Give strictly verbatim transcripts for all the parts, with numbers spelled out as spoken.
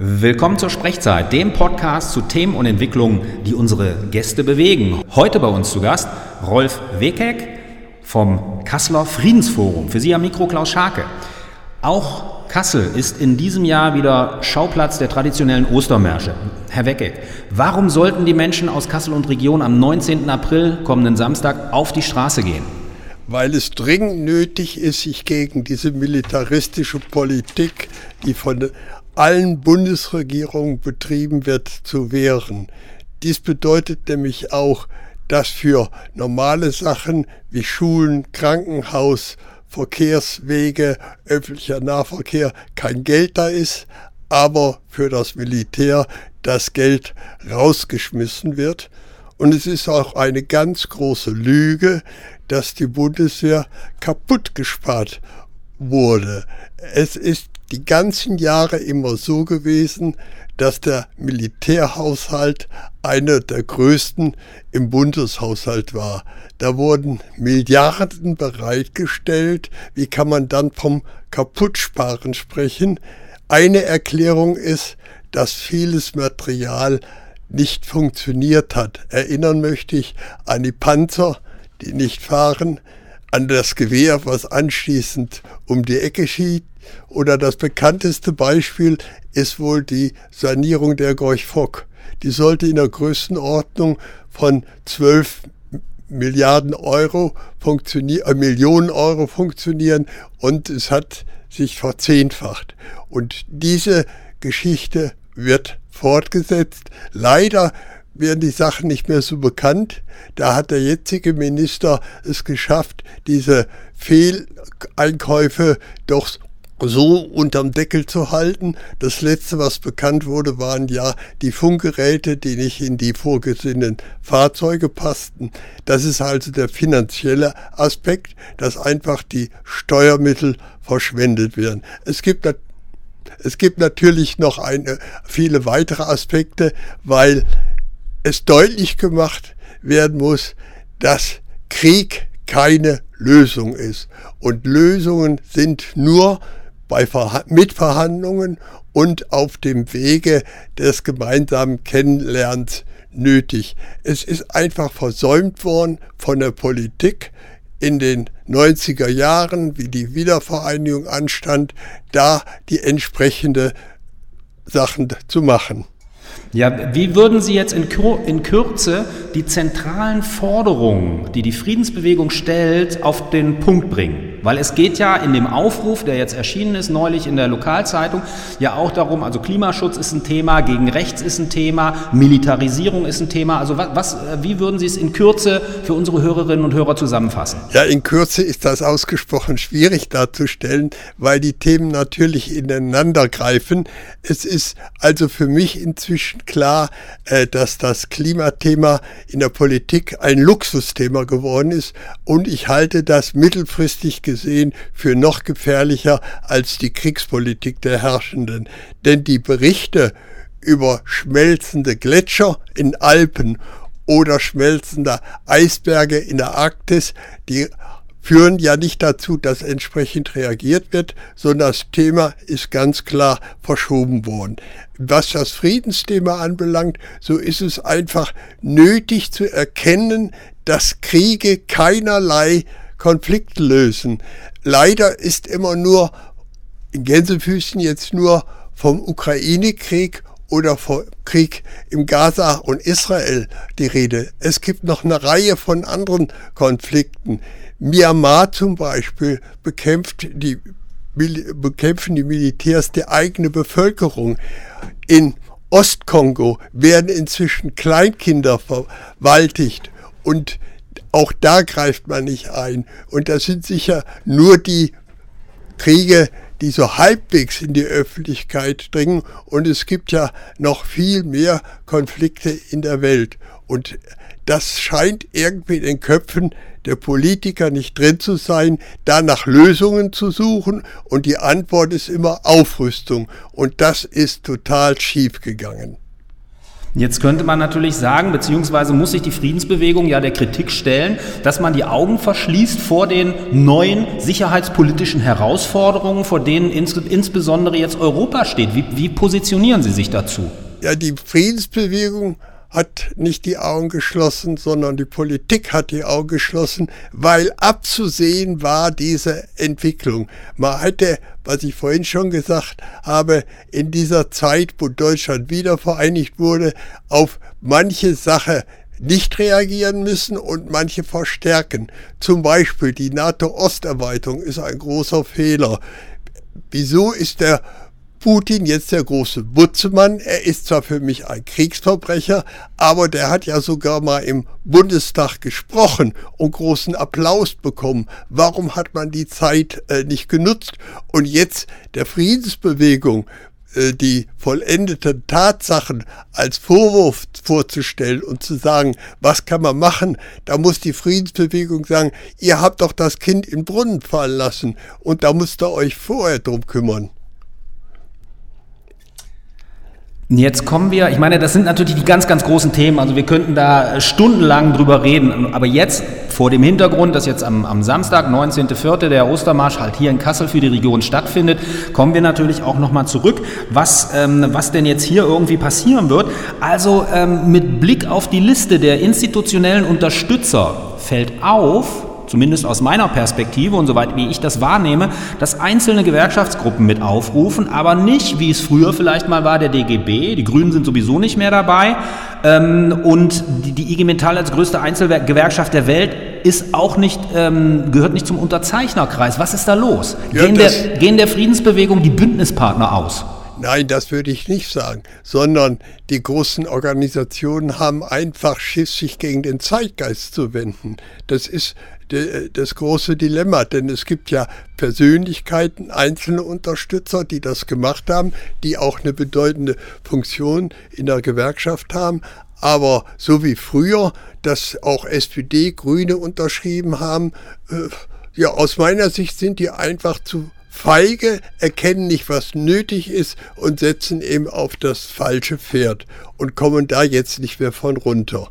Willkommen zur Sprechzeit, dem Podcast zu Themen und Entwicklungen, die unsere Gäste bewegen. Heute bei uns zu Gast Rolf Wekeck vom Kasseler Friedensforum. Für Sie am Mikro Klaus Scharke. Auch Kassel ist in diesem Jahr wieder Schauplatz der traditionellen Ostermärsche. Herr Wekeck, warum sollten die Menschen aus Kassel und Region am neunzehnten April, kommenden Samstag, auf die Straße gehen? Weil es dringend nötig ist, sich gegen diese militaristische Politik, die von allen Bundesregierungen betrieben wird, zu wehren. Dies bedeutet nämlich auch, dass für normale Sachen wie Schulen, Krankenhaus, Verkehrswege, öffentlicher Nahverkehr kein Geld da ist, aber für das Militär das Geld rausgeschmissen wird. Und es ist auch eine ganz große Lüge, dass die Bundeswehr kaputt gespart wurde. Es ist die ganzen Jahre immer so gewesen, dass der Militärhaushalt einer der größten im Bundeshaushalt war. Da wurden Milliarden bereitgestellt. Wie kann man dann vom Kaputtsparen sprechen? Eine Erklärung ist, dass vieles Material nicht funktioniert hat. Erinnern möchte ich an die Panzer, die nicht fahren, an das Gewehr, was anschließend um die Ecke schießt. Oder das bekannteste Beispiel ist wohl die Sanierung der Gorch Fock. Die sollte in der Größenordnung von zwölf Milliarden Euro funktionieren, äh, Millionen Euro funktionieren, und es hat sich verzehnfacht. Und diese Geschichte wird fortgesetzt. Leider werden die Sachen nicht mehr so bekannt. Da hat der jetzige Minister es geschafft, diese Fehleinkäufe doch so unterm Deckel zu halten. Das letzte, was bekannt wurde, waren ja die Funkgeräte, die nicht in die vorgesehenen Fahrzeuge passten. Das ist also der finanzielle Aspekt, dass einfach die Steuermittel verschwendet werden. Es gibt Es gibt natürlich noch eine, viele weitere Aspekte, weil es deutlich gemacht werden muss, dass Krieg keine Lösung ist. Und Lösungen sind nur bei Verha- mit Verhandlungen und auf dem Wege des gemeinsamen Kennenlernens nötig. Es ist einfach versäumt worden von der Politik in den neunziger Jahren, wie die Wiedervereinigung anstand, da die entsprechende Sachen zu machen. Ja, wie würden Sie jetzt in, Kür- in Kürze die zentralen Forderungen, die die Friedensbewegung stellt, auf den Punkt bringen? Weil es geht ja in dem Aufruf, der jetzt erschienen ist, neulich in der Lokalzeitung, ja auch darum, also Klimaschutz ist ein Thema, gegen rechts ist ein Thema, Militarisierung ist ein Thema. Also was, was, wie würden Sie es in Kürze für unsere Hörerinnen und Hörer zusammenfassen? Ja, in Kürze ist das ausgesprochen schwierig darzustellen, weil die Themen natürlich ineinander greifen. Es ist also für mich inzwischen klar, dass das Klimathema in der Politik ein Luxusthema geworden ist, und ich halte das mittelfristig gesehen für noch gefährlicher als die Kriegspolitik der Herrschenden. Denn die Berichte über schmelzende Gletscher in Alpen oder schmelzende Eisberge in der Arktis, die führen ja nicht dazu, dass entsprechend reagiert wird, sondern das Thema ist ganz klar verschoben worden. Was das Friedensthema anbelangt, so ist es einfach nötig zu erkennen, dass Kriege keinerlei Konflikte lösen. Leider ist immer nur in Gänsefüßchen jetzt nur vom Ukraine-Krieg oder vom Krieg im Gaza und Israel die Rede. Es gibt noch eine Reihe von anderen Konflikten. Myanmar zum Beispiel bekämpft die, bekämpfen die Militärs die eigene Bevölkerung. In Ostkongo werden inzwischen Kleinkinder vergewaltigt, und auch da greift man nicht ein. Und das sind sicher nur die Kriege, die so halbwegs in die Öffentlichkeit dringen. Und es gibt ja noch viel mehr Konflikte in der Welt. Und das scheint irgendwie in den Köpfen der Politiker nicht drin zu sein, da nach Lösungen zu suchen. Und die Antwort ist immer Aufrüstung. Und das ist total schief gegangen. Jetzt könnte man natürlich sagen, beziehungsweise muss sich die Friedensbewegung ja der Kritik stellen, dass man die Augen verschließt vor den neuen sicherheitspolitischen Herausforderungen, vor denen ins, insbesondere jetzt Europa steht. Wie, wie positionieren Sie sich dazu? Ja, die Friedensbewegung hat nicht die Augen geschlossen, sondern die Politik hat die Augen geschlossen, weil abzusehen war diese Entwicklung. Man hätte, was ich vorhin schon gesagt habe, in dieser Zeit, wo Deutschland wieder vereinigt wurde, auf manche Sache nicht reagieren müssen und manche verstärken. Zum Beispiel die NATO-Osterweiterung ist ein großer Fehler. Wieso ist der Putin jetzt der große Butzemann? Er ist zwar für mich ein Kriegsverbrecher, aber der hat ja sogar mal im Bundestag gesprochen und großen Applaus bekommen. Warum hat man die Zeit äh, nicht genutzt? Und jetzt der Friedensbewegung äh, die vollendeten Tatsachen als Vorwurf vorzustellen und zu sagen, was kann man machen? Da muss die Friedensbewegung sagen, ihr habt doch das Kind in den Brunnen fallen lassen und da müsst ihr euch vorher drum kümmern. Jetzt kommen wir, ich meine, das sind natürlich die ganz, ganz großen Themen, also wir könnten da stundenlang drüber reden, aber jetzt vor dem Hintergrund, dass jetzt am, am Samstag, neunzehnten vierten der Ostermarsch halt hier in Kassel für die Region stattfindet, kommen wir natürlich auch nochmal zurück, was, ähm, was denn jetzt hier irgendwie passieren wird. Also ähm, mit Blick auf die Liste der institutionellen Unterstützer fällt auf, zumindest aus meiner Perspektive und soweit wie ich das wahrnehme, dass einzelne Gewerkschaftsgruppen mit aufrufen, aber nicht, wie es früher vielleicht mal war, der D G B, die Grünen sind sowieso nicht mehr dabei ähm, und die, die I G Metall als größte Einzelgewerkschaft der Welt ist auch nicht, ähm, gehört nicht zum Unterzeichnerkreis. Was ist da los? Ja, gehen, der, gehen der Friedensbewegung die Bündnispartner aus? Nein, das würde ich nicht sagen, sondern die großen Organisationen haben einfach Schiss, sich gegen den Zeitgeist zu wenden. Das ist das große Dilemma, denn es gibt ja Persönlichkeiten, einzelne Unterstützer, die das gemacht haben, die auch eine bedeutende Funktion in der Gewerkschaft haben. Aber so wie früher, dass auch S P D, Grüne unterschrieben haben, äh, ja, aus meiner Sicht sind die einfach zu feige, erkennen nicht, was nötig ist und setzen eben auf das falsche Pferd und kommen da jetzt nicht mehr von runter.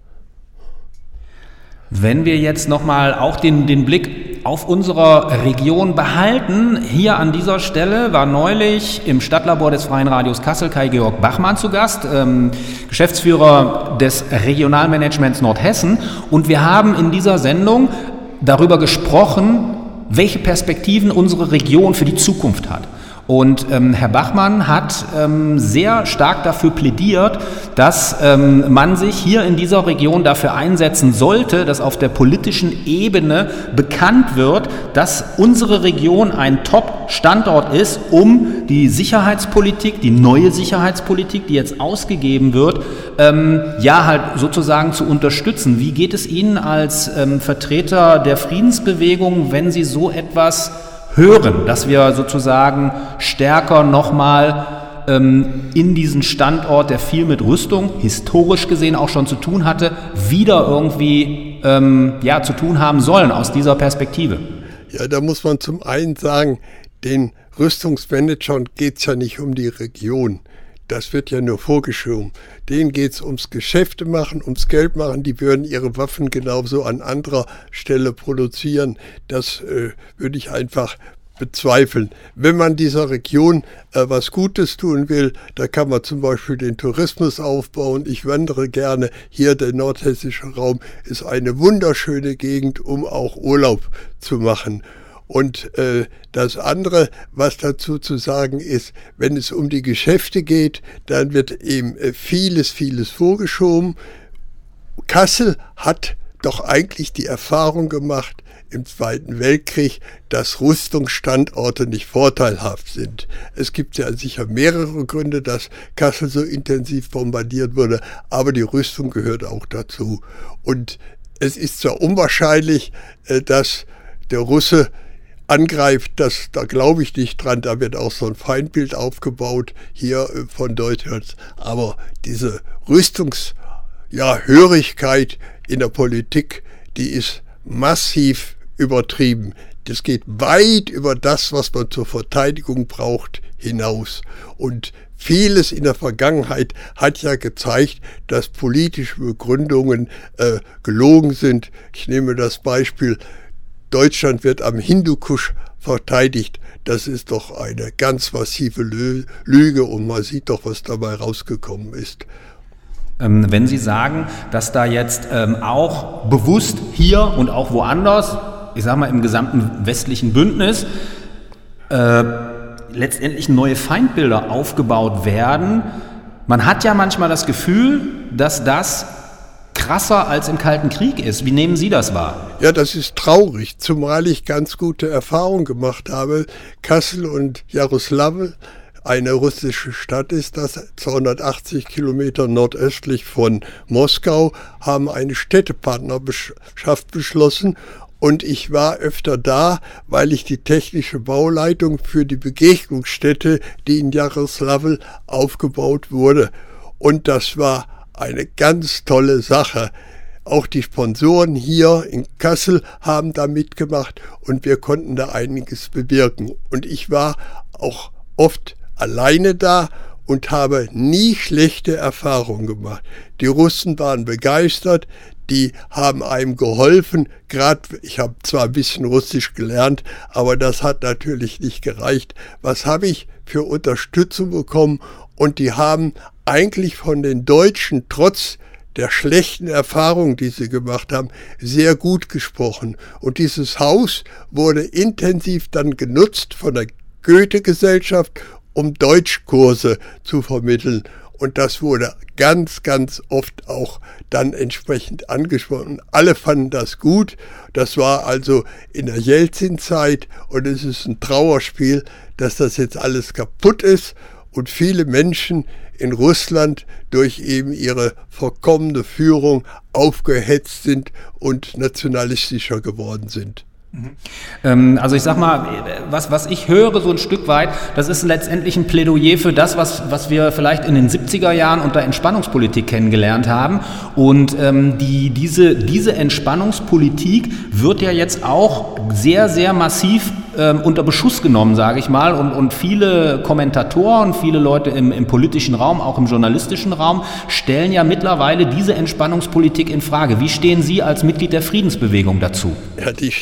Wenn wir jetzt nochmal auch den, den Blick auf unsere Region behalten, hier an dieser Stelle war neulich im Stadtlabor des Freien Radios Kassel Kai-Georg Bachmann zu Gast, ähm, Geschäftsführer des Regionalmanagements Nordhessen, und wir haben in dieser Sendung darüber gesprochen, welche Perspektiven unsere Region für die Zukunft hat. Und ähm, Herr Bachmann hat ähm, sehr stark dafür plädiert, dass ähm, man sich hier in dieser Region dafür einsetzen sollte, dass auf der politischen Ebene bekannt wird, dass unsere Region ein Top-Standort ist, um die Sicherheitspolitik, die neue Sicherheitspolitik, die jetzt ausgegeben wird, ähm, ja halt sozusagen zu unterstützen. Wie geht es Ihnen als ähm, Vertreter der Friedensbewegung, wenn Sie so etwas hören, dass wir sozusagen stärker nochmal ähm, in diesen Standort, der viel mit Rüstung, historisch gesehen auch schon zu tun hatte, wieder irgendwie ähm, ja, zu tun haben sollen aus dieser Perspektive? Ja, da muss man zum einen sagen, den Rüstungsmanagern geht es ja nicht um die Region. Das wird ja nur vorgeschoben. Denen geht es ums Geschäfte machen, ums Geld machen. Die würden ihre Waffen genauso an anderer Stelle produzieren. Das äh, würde ich einfach bezweifeln. Wenn man dieser Region äh, was Gutes tun will, da kann man zum Beispiel den Tourismus aufbauen. Ich wandere gerne. Hier der nordhessische Raum ist eine wunderschöne Gegend, um auch Urlaub zu machen. Und äh, das andere, was dazu zu sagen ist, wenn es um die Geschäfte geht, dann wird eben äh, vieles, vieles vorgeschoben. Kassel hat doch eigentlich die Erfahrung gemacht im Zweiten Weltkrieg, dass Rüstungsstandorte nicht vorteilhaft sind. Es gibt ja sicher mehrere Gründe, dass Kassel so intensiv bombardiert wurde, aber die Rüstung gehört auch dazu. Und es ist zwar unwahrscheinlich, äh, dass der Russe angreift, das, da glaube ich nicht dran, da wird auch so ein Feindbild aufgebaut hier von Deutschland, aber diese Rüstungshörigkeit ja, in der Politik, die ist massiv übertrieben. Das geht weit über das, was man zur Verteidigung braucht, hinaus. Und vieles in der Vergangenheit hat ja gezeigt, dass politische Begründungen äh, gelogen sind. Ich nehme das Beispiel, Deutschland wird am Hindukusch verteidigt. Das ist doch eine ganz massive Lüge und man sieht doch, was dabei rausgekommen ist. Wenn Sie sagen, dass da jetzt ähm, auch bewusst hier und auch woanders, ich sage mal im gesamten westlichen Bündnis, äh, letztendlich neue Feindbilder aufgebaut werden, man hat ja manchmal das Gefühl, dass das krasser als im Kalten Krieg ist. Wie nehmen Sie das wahr? Ja, das ist traurig, zumal ich ganz gute Erfahrungen gemacht habe. Kassel und Jarosław, eine russische Stadt ist das, zweihundertachtzig Kilometer nordöstlich von Moskau, haben eine Städtepartnerschaft beschlossen und ich war öfter da, weil ich die technische Bauleitung für die Begegnungsstätte, die in Jarosław aufgebaut wurde. Und das war eine ganz tolle Sache. Auch die Sponsoren hier in Kassel haben da mitgemacht und wir konnten da einiges bewirken. Und ich war auch oft alleine da und habe nie schlechte Erfahrungen gemacht. Die Russen waren begeistert, die haben einem geholfen. Gerade, ich habe zwar ein bisschen Russisch gelernt, aber das hat natürlich nicht gereicht. Was habe ich für Unterstützung bekommen? Und die haben eigentlich von den Deutschen, trotz der schlechten Erfahrungen, die sie gemacht haben, sehr gut gesprochen. Und dieses Haus wurde intensiv dann genutzt von der Goethe-Gesellschaft, um Deutschkurse zu vermitteln. Und das wurde ganz, ganz oft auch dann entsprechend angesprochen. Alle fanden das gut. Das war also in der Jelzin-Zeit und es ist ein Trauerspiel, dass das jetzt alles kaputt ist und viele Menschen in Russland durch eben ihre verkommene Führung aufgehetzt sind und nationalistischer geworden sind. Also ich sag mal, was, was ich höre so ein Stück weit, das ist letztendlich ein Plädoyer für das, was, was wir vielleicht in den siebziger Jahren unter Entspannungspolitik kennengelernt haben. Und ähm, die, diese, diese Entspannungspolitik wird ja jetzt auch sehr, sehr massiv ähm, unter Beschuss genommen, sage ich mal. Und, und viele Kommentatoren, viele Leute im, im politischen Raum, auch im journalistischen Raum, stellen ja mittlerweile diese Entspannungspolitik in Frage. Wie stehen Sie als Mitglied der Friedensbewegung dazu? Ja, die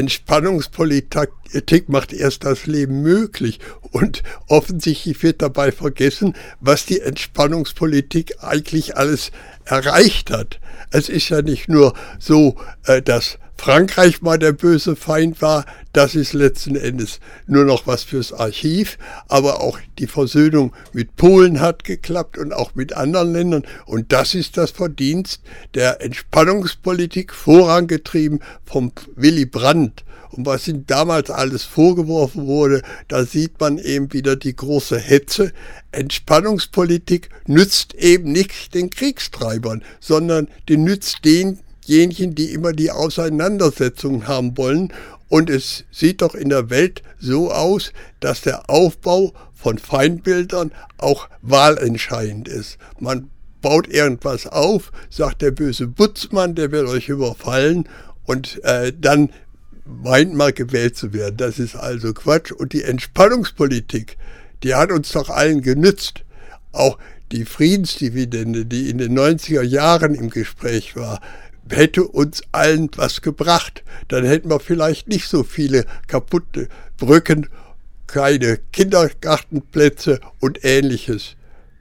Entspannungspolitik macht erst das Leben möglich und offensichtlich wird dabei vergessen, was die Entspannungspolitik eigentlich alles erreicht hat. Es ist ja nicht nur so, dass Frankreich mal der böse Feind war, das ist letzten Endes nur noch was fürs Archiv, aber auch die Versöhnung mit Polen hat geklappt und auch mit anderen Ländern und das ist das Verdienst der Entspannungspolitik, vorangetrieben vom Willy Brandt. Und was ihm damals alles vorgeworfen wurde, da sieht man eben wieder die große Hetze. Entspannungspolitik nützt eben nicht den Kriegstreibern, sondern die nützt den Diejenigen, die immer die Auseinandersetzungen haben wollen. Und es sieht doch in der Welt so aus, dass der Aufbau von Feindbildern auch wahlentscheidend ist. Man baut irgendwas auf, sagt der böse Butzmann, der wird euch überfallen und äh, dann meint man gewählt zu werden. Das ist also Quatsch. Und die Entspannungspolitik, die hat uns doch allen genützt. Auch die Friedensdividende, die in den neunziger Jahren im Gespräch war, hätte uns allen was gebracht. Dann hätten wir vielleicht nicht so viele kaputte Brücken, keine Kindergartenplätze und Ähnliches.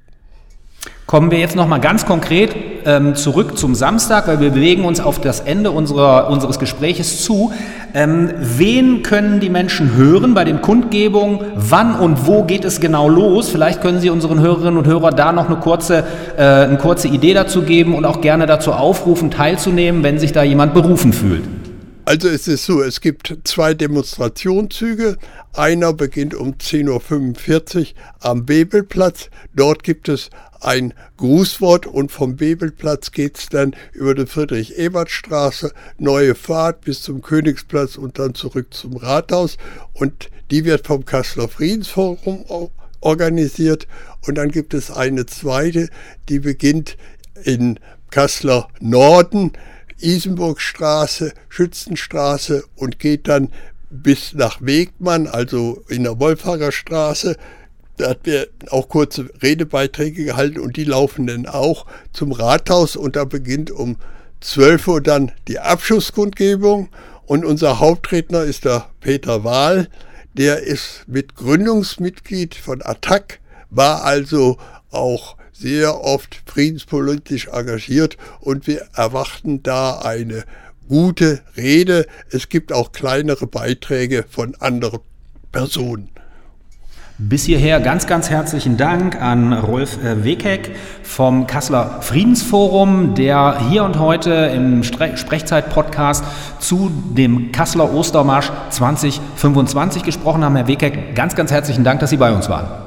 Kommen wir jetzt nochmal ganz konkret ähm, zurück zum Samstag, weil wir bewegen uns auf das Ende unserer, unseres Gespräches zu. Ähm, wen können die Menschen hören bei den Kundgebungen? Wann und wo geht es genau los? Vielleicht können Sie unseren Hörerinnen und Hörern da noch eine kurze, äh, eine kurze Idee dazu geben und auch gerne dazu aufrufen, teilzunehmen, wenn sich da jemand berufen fühlt. Also es ist so, es gibt zwei Demonstrationszüge. Einer beginnt um zehn Uhr fünfundvierzig am Bebelplatz. Dort gibt es ein Grußwort und vom Bebelplatz geht es dann über die Friedrich-Ebert-Straße, neue Fahrt bis zum Königsplatz und dann zurück zum Rathaus. Und die wird vom Kasseler Friedensforum organisiert. Und dann gibt es eine zweite, die beginnt in Kasseler Norden, Isenburgstraße, Schützenstraße und geht dann bis nach Wegmann, also in der Wolfacher Straße. Da hat wir auch kurze Redebeiträge gehalten und die laufen dann auch zum Rathaus und da beginnt um zwölf Uhr dann die Abschlusskundgebung und unser Hauptredner ist der Peter Wahl, der ist mit Gründungsmitglied von A T T A C, war also auch sehr oft friedenspolitisch engagiert und wir erwarten da eine gute Rede. Es gibt auch kleinere Beiträge von anderen Personen. Bis hierher ganz, ganz herzlichen Dank an Rolf Wekeck vom Kasseler Friedensforum, der hier und heute im Sprechzeit-Podcast zu dem Kasseler Ostermarsch zwanzig fünfundzwanzig gesprochen haben. Herr Wekeck, ganz, ganz herzlichen Dank, dass Sie bei uns waren.